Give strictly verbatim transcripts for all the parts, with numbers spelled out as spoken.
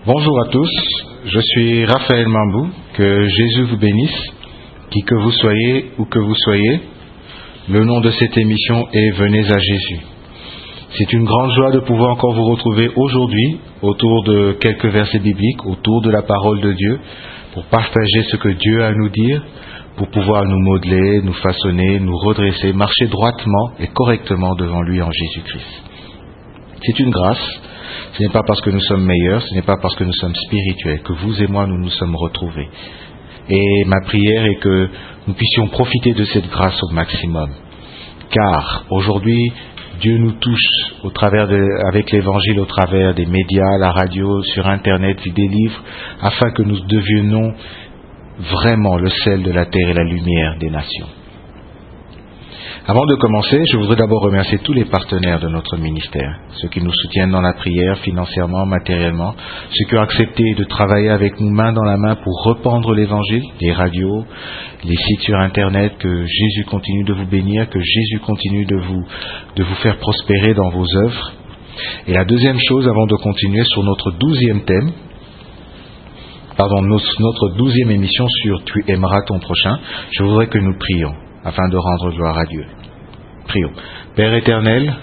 Bonjour à tous, je suis Raphaël Mambou, que Jésus vous bénisse, qui que vous soyez ou que vous soyez. Le nom de cette émission est Venez à Jésus. C'est une grande joie de pouvoir encore vous retrouver aujourd'hui autour de quelques versets bibliques, autour de la parole de Dieu, pour partager ce que Dieu a à nous dire, pour pouvoir nous modeler, nous façonner, nous redresser, marcher droitement et correctement devant lui en Jésus-Christ. C'est une grâce. Ce n'est pas parce que nous sommes meilleurs, ce n'est pas parce que nous sommes spirituels que vous et moi nous nous sommes retrouvés. Et ma prière est que nous puissions profiter de cette grâce au maximum. Car aujourd'hui, Dieu nous touche au travers de, avec l'Évangile, au travers des médias, la radio, sur Internet, des livres, afin que nous devenions vraiment le sel de la terre et la lumière des nations. Avant de commencer, je voudrais d'abord remercier tous les partenaires de notre ministère, ceux qui nous soutiennent dans la prière, financièrement, matériellement, ceux qui ont accepté de travailler avec nous main dans la main pour répandre l'Évangile, les radios, les sites sur Internet, que Jésus continue de vous bénir, que Jésus continue de vous, de vous faire prospérer dans vos œuvres. Et la deuxième chose, avant de continuer sur notre douzième thème, pardon, notre douzième émission sur Tu aimeras ton prochain, je voudrais que nous prions afin de rendre gloire à Dieu. Prions. Père éternel,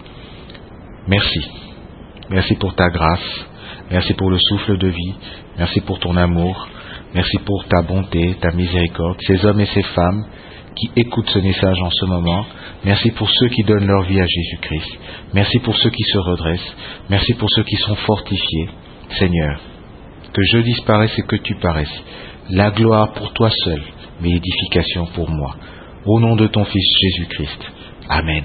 merci. Merci pour ta grâce. Merci pour le souffle de vie. Merci pour ton amour. Merci pour ta bonté, ta miséricorde. Ces hommes et ces femmes qui écoutent ce message en ce moment. Merci pour ceux qui donnent leur vie à Jésus-Christ. Merci pour ceux qui se redressent. Merci pour ceux qui sont fortifiés. Seigneur, que je disparaisse et que tu paraisses. La gloire pour toi seul, mais l'édification pour moi. Au nom de ton Fils Jésus-Christ. Amen.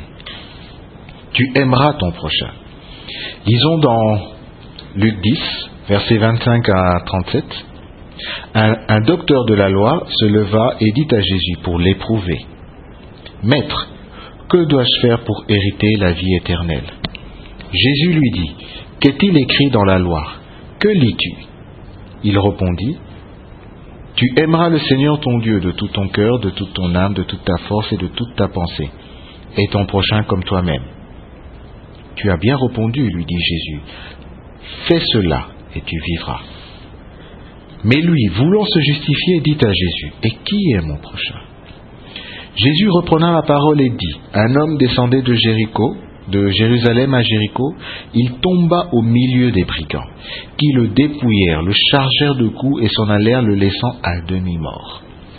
Tu aimeras ton prochain. Lisons dans Luc dix, versets vingt-cinq à trente-sept. Un, un docteur de la loi se leva et dit à Jésus pour l'éprouver. Maître, que dois-je faire pour hériter la vie éternelle? Jésus lui dit, qu'est-il écrit dans la loi? Que lis-tu? Il répondit, tu aimeras le Seigneur ton Dieu de tout ton cœur, de toute ton âme, de toute ta force et de toute ta pensée, et ton prochain comme toi-même. Tu as bien répondu, lui dit Jésus. Fais cela et tu vivras. Mais lui, voulant se justifier, dit à Jésus, et qui est mon prochain? Jésus reprenant la parole et dit, un homme descendait de Jéricho, de Jérusalem à Jéricho, il tomba au milieu des brigands, qui le dépouillèrent, le chargèrent de coups et s'en allèrent le laissant à demi-mort.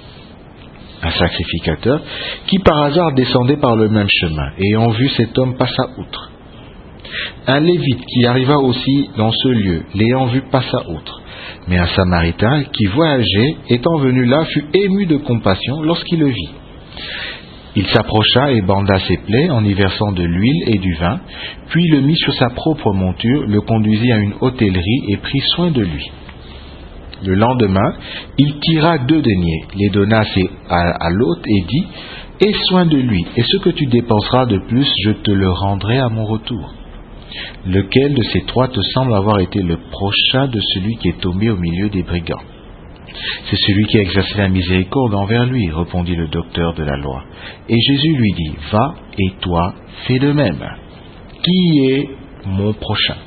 Un sacrificateur, qui par hasard descendait par le même chemin, ayant vu cet homme passa outre. Un lévite qui arriva aussi dans ce lieu, l'ayant vu passa outre. Mais un samaritain qui voyageait, étant venu là, fut ému de compassion lorsqu'il le vit. Il s'approcha et banda ses plaies en y versant de l'huile et du vin, puis le mit sur sa propre monture, le conduisit à une hôtellerie et prit soin de lui. Le lendemain, il tira deux deniers, les donna à, à l'hôte et dit, « Aie soin de lui, et ce que tu dépenseras de plus, je te le rendrai à mon retour. » Lequel de ces trois te semble avoir été le prochain de celui qui est tombé au milieu des brigands? C'est celui qui a exercé la miséricorde envers lui, répondit le docteur de la loi. Et Jésus lui dit, va et toi, fais de même. Qui est mon prochain?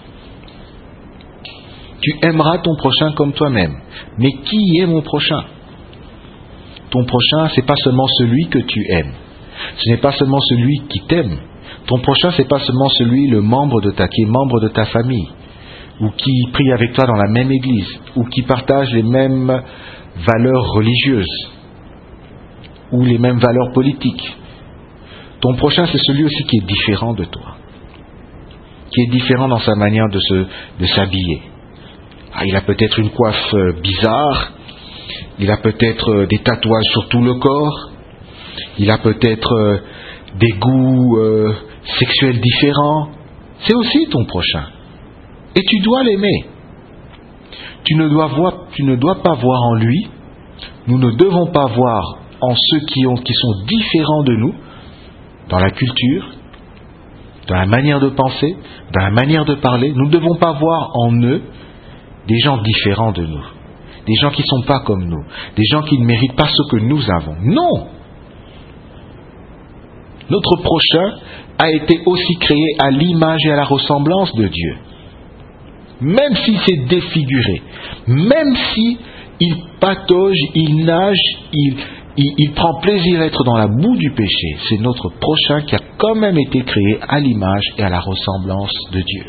Tu aimeras ton prochain comme toi-même. Mais qui est mon prochain? Ton prochain, c'est pas seulement celui que tu aimes. Ce n'est pas seulement celui qui t'aime. Ton prochain, c'est pas seulement celui, le membre de ta, qui est membre de ta famille, ou qui prie avec toi dans la même église, ou qui partage les mêmes valeurs religieuses, ou les mêmes valeurs politiques. Ton prochain, c'est celui aussi qui est différent de toi, qui est différent dans sa manière de, se, de s'habiller. Ah, il a peut-être une coiffe bizarre, il a peut-être des tatouages sur tout le corps, il a peut-être des goûts euh, sexuels différents. C'est aussi ton prochain. Et tu dois l'aimer. Tu ne dois voir, tu ne dois pas voir en lui, nous ne devons pas voir en ceux qui, ont, qui sont différents de nous, dans la culture, dans la manière de penser, dans la manière de parler. Nous ne devons pas voir en eux des gens différents de nous, des gens qui ne sont pas comme nous, des gens qui ne méritent pas ce que nous avons. Non! Notre prochain a été aussi créé à l'image et à la ressemblance de Dieu. même si c'est défiguré, même si il patauge, il nage, il, il, il prend plaisir à être dans la boue du péché, c'est notre prochain qui a quand même été créé à l'image et à la ressemblance de Dieu.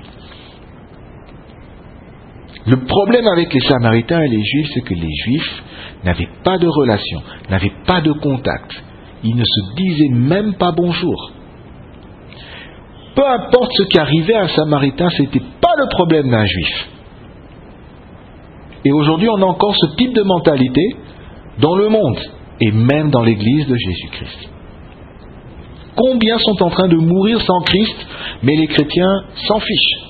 Le problème avec les Samaritains et les Juifs, c'est que les Juifs n'avaient pas de relation, n'avaient pas de contact. Ils ne se disaient même pas bonjour. Peu importe ce qui arrivait à un Samaritain, ce n'était pas le problème d'un Juif. Et aujourd'hui, on a encore ce type de mentalité dans le monde, et même dans l'Église de Jésus-Christ. Combien sont en train de mourir sans Christ, mais les chrétiens s'en fichent?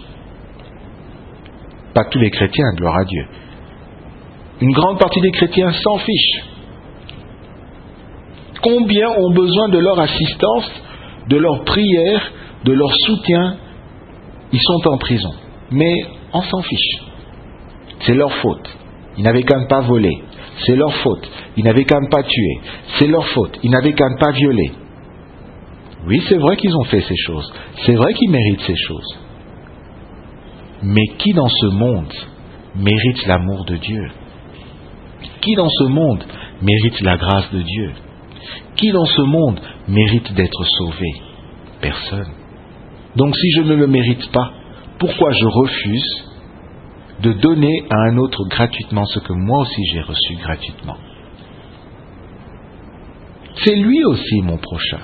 Pas tous les chrétiens, gloire à Dieu. Une grande partie des chrétiens s'en fichent. Combien ont besoin de leur assistance, de leur prière, de leur soutien? Ils sont en prison. Mais on s'en fiche. C'est leur faute. Ils n'avaient qu'à ne pas voler. C'est leur faute. Ils n'avaient qu'à ne pas tuer. C'est leur faute. Ils n'avaient qu'à ne pas violer. Oui, c'est vrai qu'ils ont fait ces choses. C'est vrai qu'ils méritent ces choses. Mais qui dans ce monde mérite l'amour de Dieu? Qui dans ce monde mérite la grâce de Dieu? Qui dans ce monde mérite d'être sauvé? Personne. Donc si je ne le mérite pas, pourquoi je refuse de donner à un autre gratuitement ce que moi aussi j'ai reçu gratuitement? C'est lui aussi mon prochain.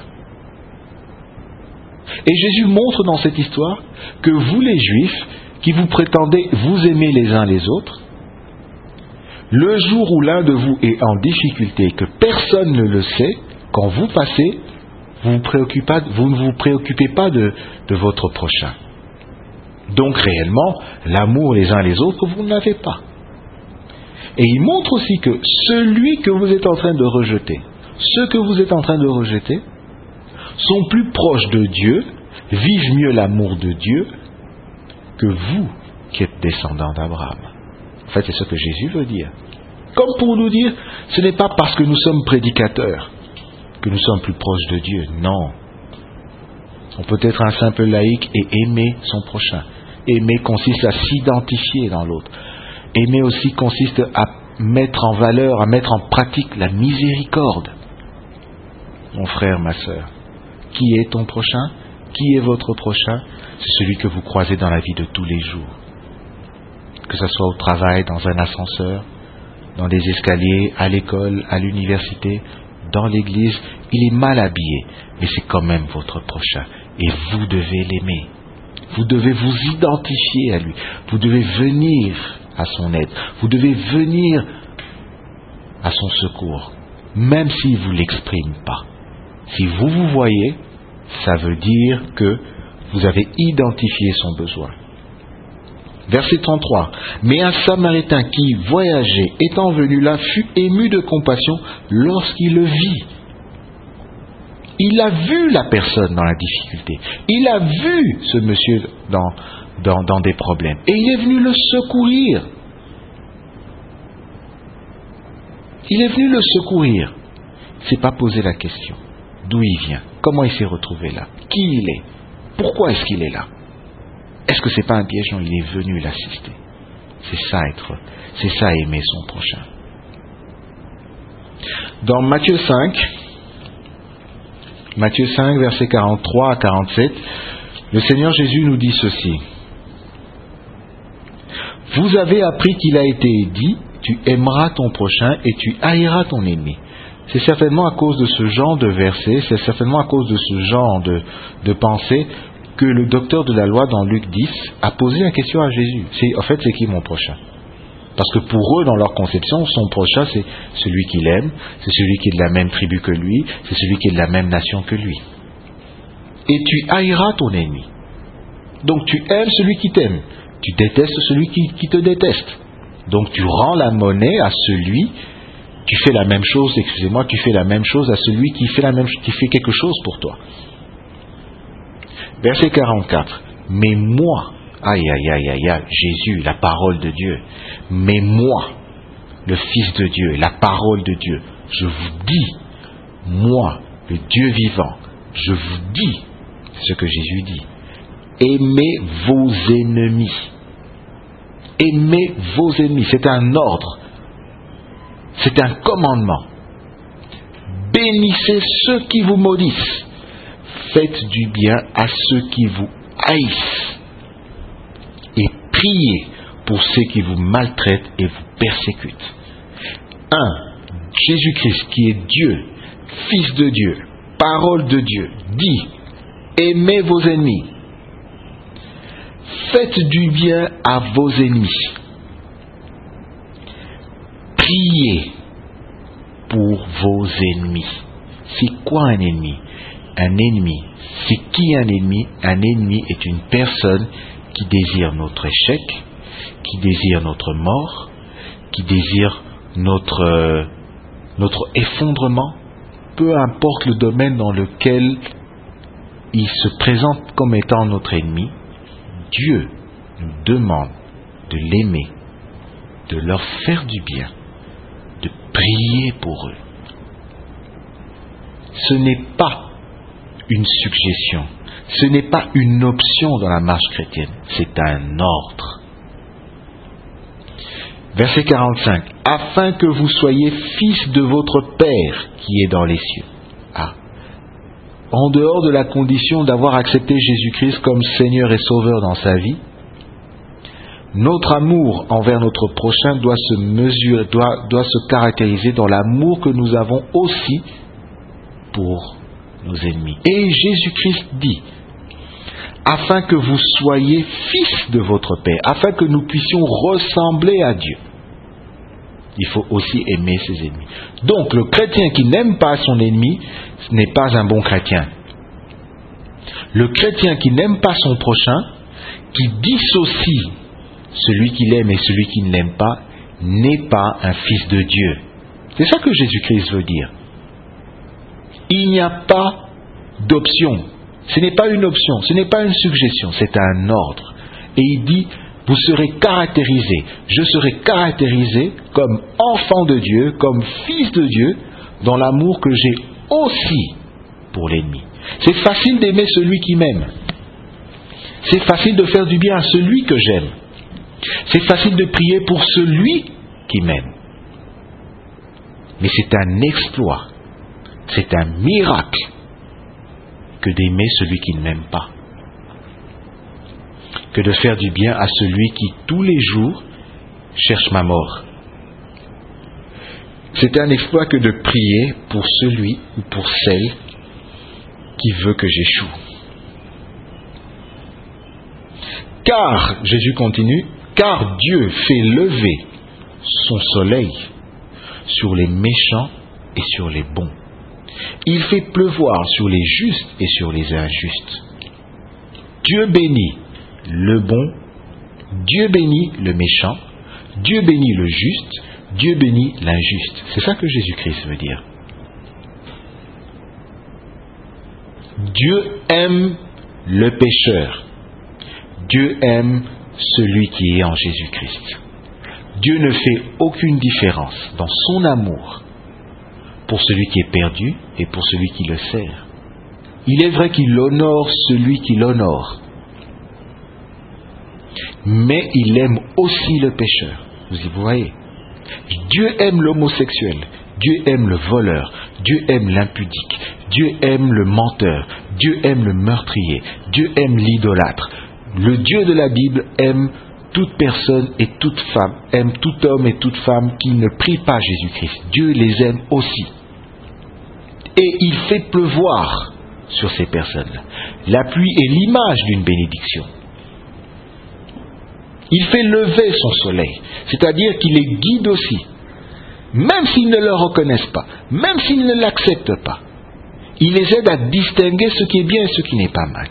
Et Jésus montre dans cette histoire que vous les Juifs, qui vous prétendez vous aimer les uns les autres, le jour où l'un de vous est en difficulté et que personne ne le sait, quand vous passez, vous, vous, préoccupez, vous ne vous préoccupez pas de, de votre prochain. Donc réellement, l'amour les uns les autres, vous ne l'avez pas. Et il montre aussi que celui que vous êtes en train de rejeter, ceux que vous êtes en train de rejeter, sont plus proches de Dieu, vivent mieux l'amour de Dieu, que vous qui êtes descendants d'Abraham. En fait, c'est ce que Jésus veut dire. Comme pour nous dire, ce n'est pas parce que nous sommes prédicateurs que nous sommes plus proches de Dieu. Non. On peut être un simple laïc et aimer son prochain. Aimer consiste à s'identifier dans l'autre. Aimer aussi consiste à mettre en valeur, à mettre en pratique la miséricorde. Mon frère, ma sœur, qui est ton prochain? Qui est votre prochain? C'est celui que vous croisez dans la vie de tous les jours. Que ce soit au travail, dans un ascenseur, dans des escaliers, à l'école, à l'université, dans l'église, il est mal habillé, mais c'est quand même votre prochain. Et vous devez l'aimer. Vous devez vous identifier à lui. Vous devez venir à son aide. Vous devez venir à son secours, même s'il ne vous l'exprime pas. Si vous vous voyez, ça veut dire que vous avez identifié son besoin. Verset trente-trois. Mais un Samaritain qui voyageait, étant venu là, fut ému de compassion lorsqu'il le vit. Il a vu la personne dans la difficulté. Il a vu ce monsieur dans, dans, dans des problèmes. Et il est venu le secourir. Il est venu le secourir. Il ne s'est pas posé la question. D'où il vient? Comment il s'est retrouvé là? Qui il est? Pourquoi est-ce qu'il est là? Est-ce que c'est pas un piège? Non, il est venu l'assister. C'est ça être, c'est ça aimer son prochain. Dans Matthieu cinq, Matthieu cinq, versets quarante-trois à quarante-sept, le Seigneur Jésus nous dit ceci. Vous avez appris qu'il a été dit, tu aimeras ton prochain et tu haïras ton ennemi. C'est certainement à cause de ce genre de verset, c'est certainement à cause de ce genre de, de pensée que le docteur de la loi dans Luc dix a posé la question à Jésus. C'est, en fait, c'est qui mon prochain? Parce que pour eux, dans leur conception, son prochain, c'est celui qu'il aime, c'est celui qui est de la même tribu que lui, c'est celui qui est de la même nation que lui. Et tu haïras ton ennemi. Donc tu aimes celui qui t'aime, tu détestes celui qui, qui te déteste. Donc tu rends la monnaie à celui, tu fais la même chose, excusez-moi, tu fais la même chose à celui qui fait la même, qui fait quelque chose pour toi. Verset quarante-quatre. Mais moi, aïe aïe aïe aïe aïe, Jésus, la parole de Dieu, mais moi, le Fils de Dieu, la parole de Dieu, je vous dis, moi, le Dieu vivant, je vous dis ce que Jésus dit. Aimez vos ennemis. Aimez vos ennemis. C'est un ordre. C'est un commandement. Bénissez ceux qui vous maudissent. Faites du bien à ceux qui vous haïssent. Et priez pour ceux qui vous maltraitent et vous persécutent. un. Jésus-Christ, qui est Dieu, Fils de Dieu, parole de Dieu, dit: aimez vos ennemis. Faites du bien à vos ennemis. Priez pour vos ennemis. C'est quoi un ennemi? Un ennemi, c'est qui un ennemi? Un ennemi est une personne qui désire notre échec, qui désire notre mort, qui désire notre, euh, notre effondrement, peu importe le domaine dans lequel il se présente comme étant notre ennemi. Dieu nous demande de l'aimer, de leur faire du bien, de prier pour eux. Ce n'est pas une suggestion, ce n'est pas une option dans la marche chrétienne, c'est un ordre. Verset quarante-cinq. Afin que vous soyez fils de votre Père qui est dans les cieux. Ah. En dehors de la condition d'avoir accepté Jésus-Christ comme Seigneur et Sauveur dans sa vie, notre amour envers notre prochain doit se mesurer, doit, doit se caractériser dans l'amour que nous avons aussi pour nos ennemis. Et Jésus-Christ dit: afin que vous soyez fils de votre Père, afin que nous puissions ressembler à Dieu, il faut aussi aimer ses ennemis. Donc, le chrétien qui n'aime pas son ennemi, ce n'est pas un bon chrétien. Le chrétien qui n'aime pas son prochain, qui dissocie celui qu'il aime et celui qui ne l'aime pas, n'est pas un fils de Dieu. C'est ça que Jésus-Christ veut dire. Il n'y a pas d'option. Ce n'est pas une option, ce n'est pas une suggestion, c'est un ordre. Et il dit: vous serez caractérisés, je serai caractérisé comme enfant de Dieu, comme fils de Dieu, dans l'amour que j'ai aussi pour l'ennemi. C'est facile d'aimer celui qui m'aime. C'est facile de faire du bien à celui que j'aime. C'est facile de prier pour celui qui m'aime. Mais c'est un exploit, c'est un miracle que d'aimer celui qui ne m'aime pas, que de faire du bien à celui qui, tous les jours, cherche ma mort. C'est un exploit que de prier pour celui ou pour celle qui veut que j'échoue. Car, Jésus continue, car Dieu fait lever son soleil sur les méchants et sur les bons. Il fait pleuvoir sur les justes et sur les injustes. Dieu bénit le bon, Dieu bénit le méchant, Dieu bénit le juste, Dieu bénit l'injuste. C'est ça que Jésus-Christ veut dire. Dieu aime le pécheur. Dieu aime celui qui est en Jésus-Christ. Dieu ne fait aucune différence dans son amour pour celui qui est perdu et pour celui qui le sert. Il est vrai qu'il honore celui qui l'honore, mais il aime aussi le pécheur. Vous y voyez. Dieu aime l'homosexuel, Dieu aime le voleur, Dieu aime l'impudique, Dieu aime le menteur, Dieu aime le meurtrier, Dieu aime l'idolâtre. Le Dieu de la Bible aime toute personne et toute femme, aime tout homme et toute femme qui ne prie pas Jésus-Christ. Dieu les aime aussi. Et il fait pleuvoir sur ces personnes-là. La pluie est l'image d'une bénédiction. Il fait lever son soleil, c'est-à-dire qu'il les guide aussi. Même s'ils ne le reconnaissent pas, même s'ils ne l'acceptent pas, il les aide à distinguer ce qui est bien et ce qui n'est pas mal.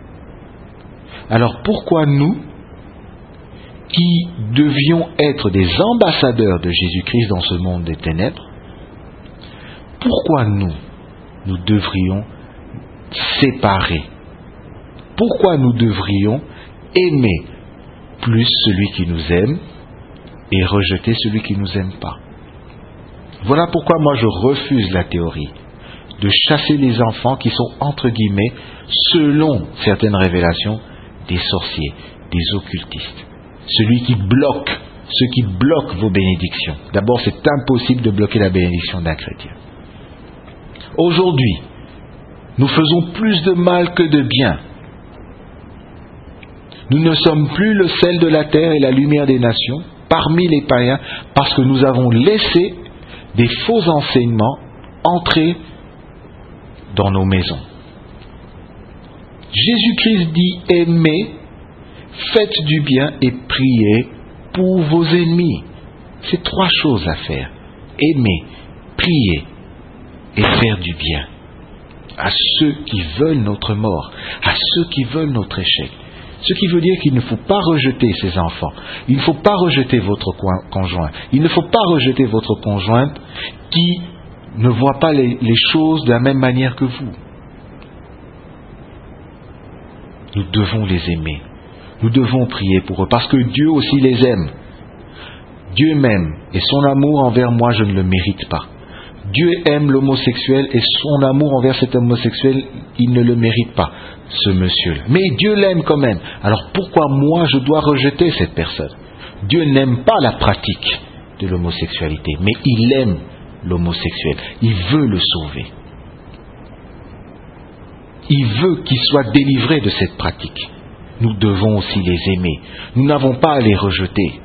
Alors pourquoi nous, qui devions être des ambassadeurs de Jésus-Christ dans ce monde des ténèbres, pourquoi nous, nous devrions séparer? Pourquoi nous devrions aimer plus celui qui nous aime et rejeter celui qui ne nous aime pas? Voilà pourquoi moi je refuse la théorie de chasser les enfants qui sont, entre guillemets, selon certaines révélations, des sorciers, des occultistes. celui qui bloque, ceux qui bloquent vos bénédictions. D'abord, c'est impossible de bloquer la bénédiction d'un chrétien. Aujourd'hui, nous faisons plus de mal que de bien. Nous ne sommes plus le sel de la terre et la lumière des nations parmi les païens parce que nous avons laissé des faux enseignements entrer dans nos maisons. Jésus-Christ dit aimez, faites du bien et priez pour vos ennemis. C'est trois choses à faire. Aimer, prier et faire du bien à ceux qui veulent notre mort, à ceux qui veulent notre échec. Ce qui veut dire qu'il ne faut pas rejeter ses enfants. Il ne faut pas rejeter votre conjoint. Il ne faut pas rejeter votre conjointe qui ne voit pas les, les choses de la même manière que vous. Nous devons les aimer. Nous devons prier pour eux parce que Dieu aussi les aime. Dieu m'aime et son amour envers moi, je ne le mérite pas. Dieu aime l'homosexuel et son amour envers cet homosexuel, il ne le mérite pas, ce monsieur-là. Mais Dieu l'aime quand même. Alors pourquoi moi je dois rejeter cette personne? Dieu n'aime pas la pratique de l'homosexualité, mais il aime l'homosexuel. Il veut le sauver. Il veut qu'il soit délivré de cette pratique. Nous devons aussi les aimer. Nous n'avons pas à les rejeter.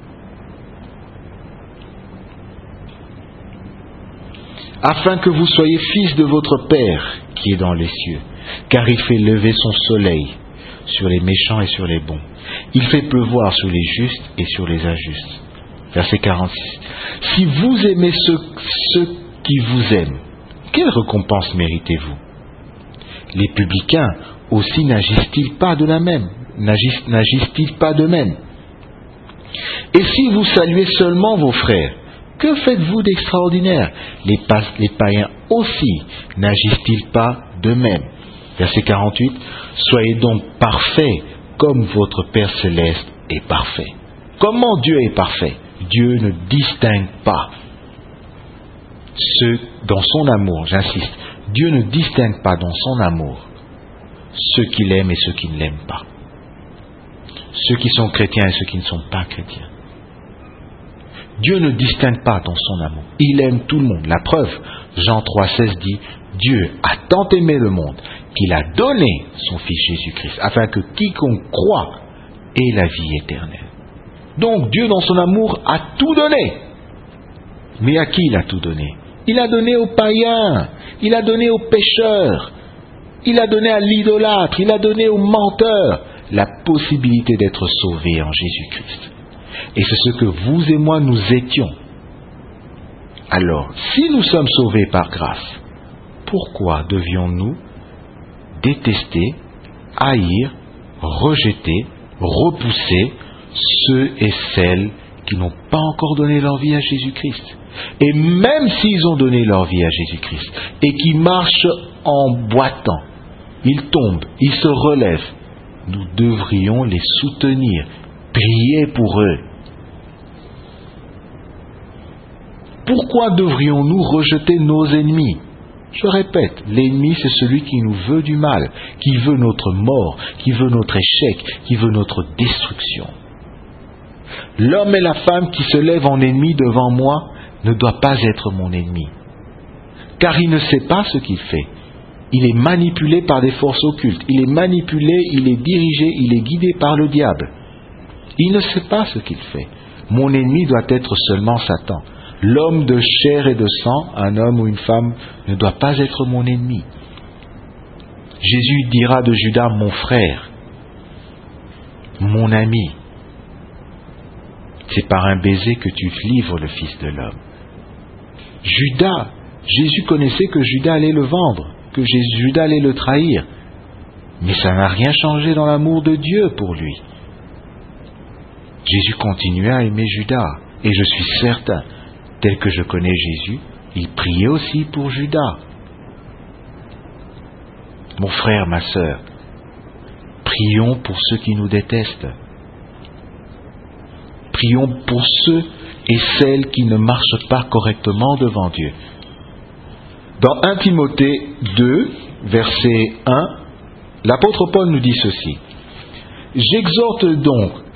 Afin que vous soyez fils de votre Père qui est dans les cieux, car il fait lever son soleil sur les méchants et sur les bons. Il fait pleuvoir sur les justes et sur les injustes. Verset quarante-six. Si vous aimez ceux, ceux qui vous aiment, quelle récompense méritez-vous? Les publicains aussi n'agissent-ils pas de la même? N'agissent, n'agissent-ils pas de même? Et si vous saluez seulement vos frères, que faites-vous d'extraordinaire? Les, pa- les païens aussi n'agissent-ils pas de même? Verset quarante-huit. Soyez donc parfaits comme votre Père céleste est parfait. Comment Dieu est parfait? Dieu ne distingue pas ceux dans son amour, j'insiste, Dieu ne distingue pas dans son amour ceux qui l'aiment et ceux qui ne l'aiment pas. Ceux qui sont chrétiens et ceux qui ne sont pas chrétiens. Dieu ne distingue pas dans son amour. Il aime tout le monde. La preuve, Jean trois seize dit, Dieu a tant aimé le monde qu'il a donné son Fils Jésus-Christ, afin que quiconque croit ait la vie éternelle. Donc Dieu dans son amour a tout donné. Mais à qui il a tout donné? Il a donné aux païens, il a donné aux pécheurs, il a donné à l'idolâtre, il a donné aux menteurs la possibilité d'être sauvés en Jésus-Christ. Et c'est ce que vous et moi nous étions. Alors, si nous sommes sauvés par grâce, pourquoi devions-nous détester, haïr, rejeter, repousser ceux et celles qui n'ont pas encore donné leur vie à Jésus-Christ? Et même s'ils ont donné leur vie à Jésus-Christ et qui marchent en boitant, ils tombent, ils se relèvent, nous devrions les soutenir, prier pour eux. Pourquoi devrions-nous rejeter nos ennemis? Je répète, l'ennemi c'est celui qui nous veut du mal, qui veut notre mort, qui veut notre échec, qui veut notre destruction. L'homme et la femme qui se lèvent en ennemi devant moi ne doit pas être mon ennemi, car il ne sait pas ce qu'il fait. Il est manipulé par des forces occultes, il est manipulé, il est dirigé, il est guidé par le diable. Il ne sait pas ce qu'il fait. Mon ennemi doit être seulement Satan. L'homme de chair et de sang, un homme ou une femme, ne doit pas être mon ennemi. Jésus dira de Judas, mon frère, mon ami. C'est par un baiser que tu livres le Fils de l'homme. Judas, Jésus connaissait que Judas allait le vendre, que Judas allait le trahir. Mais ça n'a rien changé dans l'amour de Dieu pour lui. Jésus continuait à aimer Judas, et je suis certain, tel que je connais Jésus, il priait aussi pour Judas. Mon frère, ma sœur, prions pour ceux qui nous détestent. Prions pour ceux et celles qui ne marchent pas correctement devant Dieu. Dans premier Timothée deux, verset un, l'apôtre Paul nous dit ceci. J'exhorte donc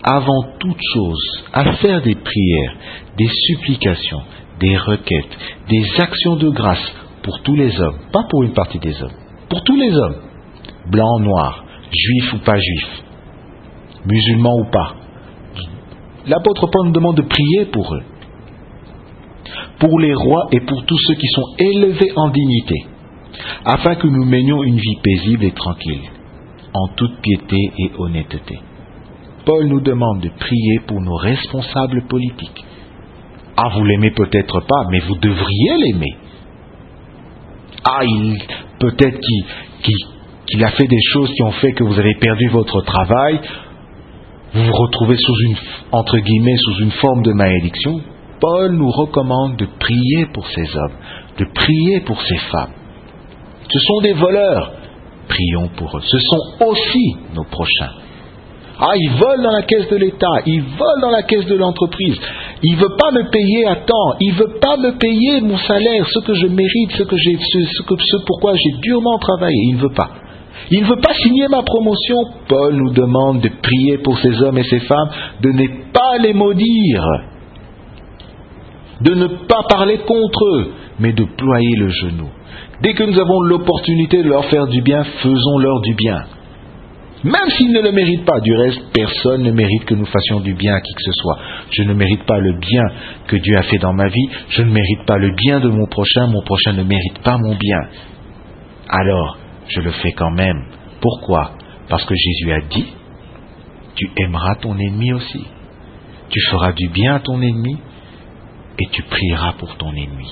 avant toute chose à faire des prières, des supplications, des requêtes, des actions de grâce pour tous les hommes, pas pour une partie des hommes, pour tous les hommes, blancs, noirs, juifs ou pas juifs, musulmans ou pas. L'apôtre Paul nous demande de prier pour eux, pour les rois et pour tous ceux qui sont élevés en dignité, afin que nous menions une vie paisible et tranquille, en toute piété et honnêteté. Paul nous demande de prier pour nos responsables politiques. Ah, vous l'aimez peut-être pas, mais vous devriez l'aimer. Ah, il, peut-être qu'il, qu'il, qu'il a fait des choses qui ont fait que vous avez perdu votre travail, vous vous retrouvez sous une, entre guillemets, sous une forme de malédiction. Paul nous recommande de prier pour ces hommes, de prier pour ces femmes. Ce sont des voleurs, prions pour eux. Ce sont aussi nos prochains. Ah, ils volent dans la caisse de l'État, ils volent dans la caisse de l'entreprise. Il ne veut pas me payer à temps, il ne veut pas me payer mon salaire, ce que je mérite, ce, que j'ai, ce, ce, que, ce pourquoi j'ai durement travaillé. Il ne veut pas. Il ne veut pas signer ma promotion. Paul nous demande de prier pour ces hommes et ces femmes, de ne pas les maudire, de ne pas parler contre eux, mais de ployer le genou. Dès que nous avons l'opportunité de leur faire du bien, faisons-leur du bien. Même s'ils ne le méritent pas. Du reste, personne ne mérite que nous fassions du bien à qui que ce soit. Je ne mérite pas le bien que Dieu a fait dans ma vie. Je ne mérite pas le bien de mon prochain. Mon prochain ne mérite pas mon bien. Alors, je le fais quand même. Pourquoi? Parce que Jésus a dit, tu aimeras ton ennemi aussi. Tu feras du bien à ton ennemi et tu prieras pour ton ennemi.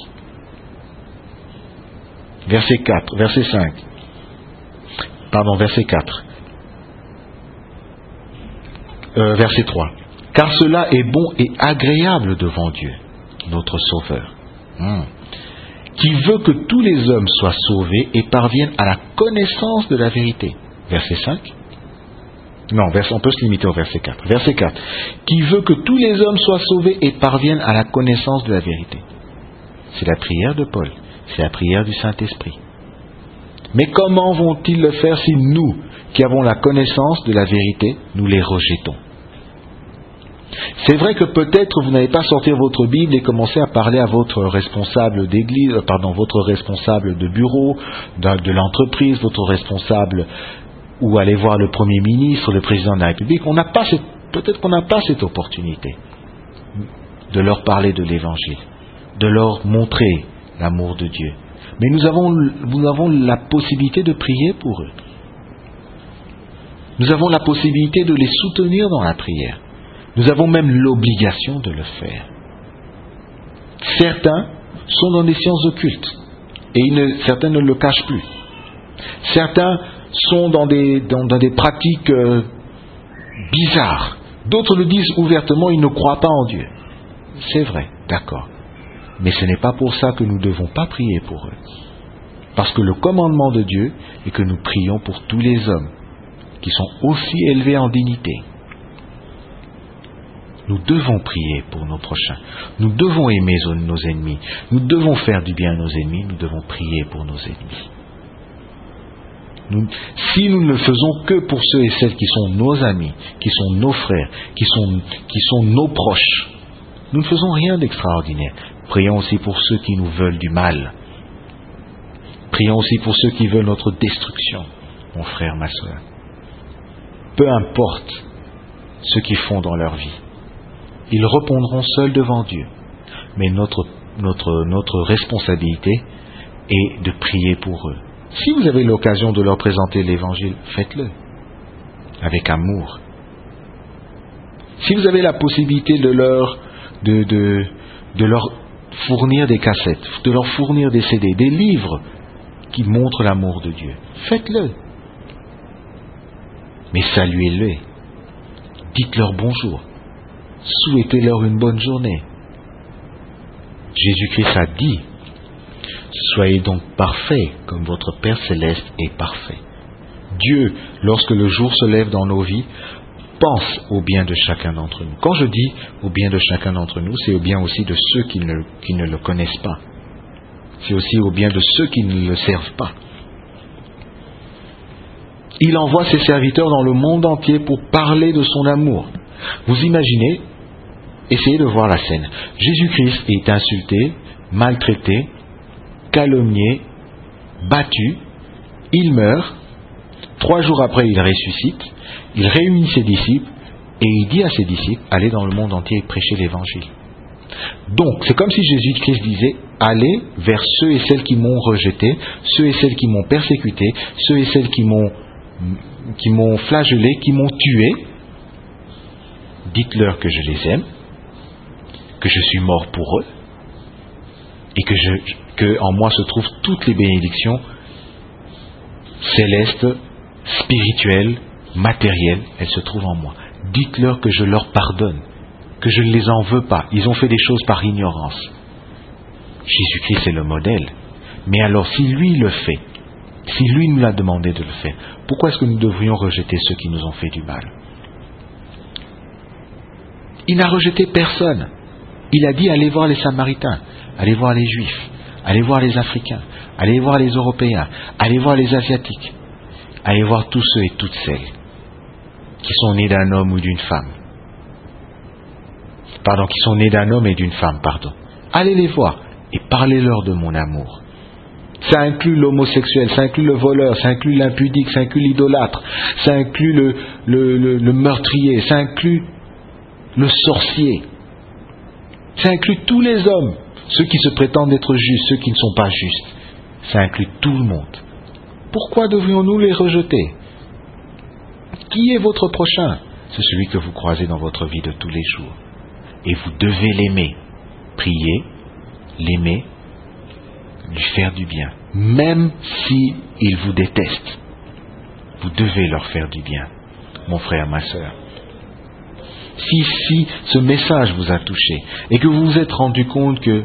Verset quatre, verset cinq. Pardon, verset quatre. Euh, verset trois. Car cela est bon et agréable devant Dieu, notre Sauveur, hmm. qui veut que tous les hommes soient sauvés et parviennent à la connaissance de la vérité. Verset cinq. Non, on peut se limiter au verset quatre. Verset quatre. Qui veut que tous les hommes soient sauvés et parviennent à la connaissance de la vérité. C'est la prière de Paul. C'est la prière du Saint-Esprit. Mais comment vont-ils le faire si nous, qui avons la connaissance de la vérité, nous les rejetons? C'est vrai que peut-être vous n'allez pas sortir votre Bible et commencer à parler à votre responsable d'église, pardon, votre responsable de bureau, de, de l'entreprise, votre responsable, ou aller voir le Premier ministre, le Président de la République. On n'a pas cette, peut-être qu'on n'a pas cette opportunité de leur parler de l'Évangile, de leur montrer l'amour de Dieu. Mais nous avons, nous avons la possibilité de prier pour eux. Nous avons la possibilité de les soutenir dans la prière. Nous avons même l'obligation de le faire. Certains sont dans des sciences occultes et ils ne, certains ne le cachent plus. Certains sont dans des, dans, dans des pratiques euh, bizarres. D'autres le disent ouvertement, ils ne croient pas en Dieu. C'est vrai, d'accord. Mais ce n'est pas pour ça que nous ne devons pas prier pour eux. Parce que le commandement de Dieu est que nous prions pour tous les hommes qui sont aussi élevés en dignité. Nous devons prier pour nos prochains. Nous devons aimer nos ennemis. Nous devons faire du bien à nos ennemis. Nous devons prier pour nos ennemis. Nous, si nous ne le faisons que pour ceux et celles qui sont nos amis, qui sont nos frères, qui sont, qui sont nos proches, nous ne faisons rien d'extraordinaire. Prions aussi pour ceux qui nous veulent du mal. Prions aussi pour ceux qui veulent notre destruction, mon frère, ma soeur. Peu importe ce qu'ils font dans leur vie, ils répondront seuls devant Dieu. Mais notre, notre, notre responsabilité est de prier pour eux. Si vous avez l'occasion de leur présenter l'Évangile, faites-le avec amour. Si vous avez la possibilité de leur, de, de, de leur fournir des cassettes, de leur fournir des C D, des livres qui montrent l'amour de Dieu, faites-le. Mais saluez-les, dites-leur bonjour, souhaitez-leur une bonne journée. Jésus-Christ a dit, soyez donc parfaits comme votre Père Céleste est parfait. Dieu, lorsque le jour se lève dans nos vies, pense au bien de chacun d'entre nous. Quand je dis au bien de chacun d'entre nous, c'est au bien aussi de ceux qui ne, qui ne le connaissent pas. C'est aussi au bien de ceux qui ne le servent pas. Il envoie ses serviteurs dans le monde entier pour parler de son amour. Vous imaginez, essayez de voir la scène. Jésus-Christ est insulté, maltraité, calomnié, battu, il meurt, trois jours après il ressuscite, il réunit ses disciples et il dit à ses disciples, allez dans le monde entier et prêchez l'évangile. Donc, c'est comme si Jésus-Christ disait, allez vers ceux et celles qui m'ont rejeté, ceux et celles qui m'ont persécuté, ceux et celles qui m'ont, qui m'ont flagellé, qui m'ont tué. Dites-leur que je les aime, que je suis mort pour eux, et que, je, que en moi se trouvent toutes les bénédictions célestes, spirituelles, matérielles, elles se trouvent en moi. Dites-leur que je leur pardonne, que je ne les en veux pas. Ils ont fait des choses par ignorance. Jésus-Christ est le modèle. Mais alors, si lui le fait, si lui nous l'a demandé de le faire, pourquoi est-ce que nous devrions rejeter ceux qui nous ont fait du mal? Il n'a rejeté personne. Il a dit, allez voir les Samaritains, allez voir les Juifs, allez voir les Africains, allez voir les Européens, allez voir les Asiatiques, allez voir tous ceux et toutes celles qui sont nés d'un homme ou d'une femme. Pardon, qui sont nés d'un homme et d'une femme, pardon. Allez les voir et parlez-leur de mon amour. Ça inclut l'homosexuel, ça inclut le voleur, ça inclut l'impudique, ça inclut l'idolâtre, ça inclut le, le, le, le meurtrier, ça inclut le sorcier. Ça inclut tous les hommes, ceux qui se prétendent être justes, ceux qui ne sont pas justes. Ça inclut tout le monde. Pourquoi devrions-nous les rejeter? Qui est votre prochain? C'est celui que vous croisez dans votre vie de tous les jours. Et vous devez l'aimer. Prier, l'aimer, lui faire du bien. Même si il vous déteste, vous devez leur faire du bien, mon frère, ma sœur. Si, si ce message vous a touché et que vous vous êtes rendu compte que,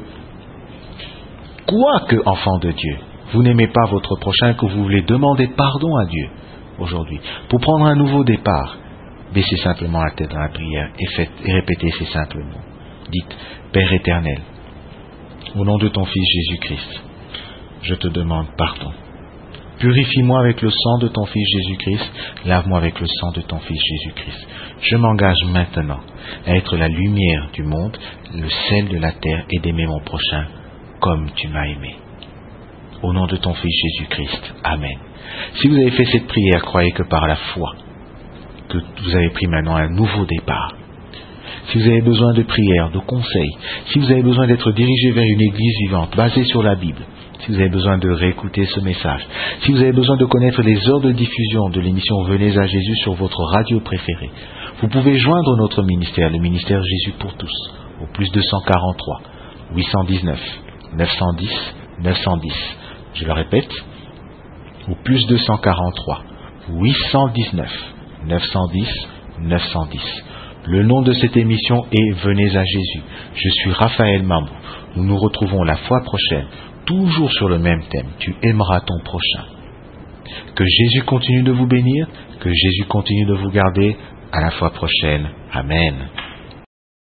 quoique enfant de Dieu, vous n'aimez pas votre prochain, que vous voulez demander pardon à Dieu aujourd'hui, pour prendre un nouveau départ, baissez simplement la tête dans la prière et, faites, et répétez ces simples mots. Dites, Père éternel, au nom de ton Fils Jésus-Christ, je te demande pardon. Purifie-moi avec le sang de ton Fils Jésus-Christ, lave-moi avec le sang de ton Fils Jésus-Christ. Je m'engage maintenant à être la lumière du monde, le sel de la terre et d'aimer mon prochain comme tu m'as aimé. Au nom de ton Fils Jésus-Christ. Amen. Si vous avez fait cette prière, croyez que par la foi, que vous avez pris maintenant un nouveau départ. Si vous avez besoin de prières, de conseils, si vous avez besoin d'être dirigé vers une église vivante, basée sur la Bible, si vous avez besoin de réécouter ce message, si vous avez besoin de connaître les heures de diffusion de l'émission Venez à Jésus sur votre radio préférée, vous pouvez joindre notre ministère, le ministère Jésus pour tous, au plus deux cent quarante-trois, huit cent dix-neuf, neuf cent dix, neuf cent dix. Je le répète, au plus deux cent quarante-trois, huit cent dix-neuf, neuf cent dix, neuf cent dix. Le nom de cette émission est Venez à Jésus. Je suis Raphaël Mambou. Nous nous retrouvons la fois prochaine, toujours sur le même thème. Tu aimeras ton prochain. Que Jésus continue de vous bénir, que Jésus continue de vous garder. À la fois prochaine. Amen.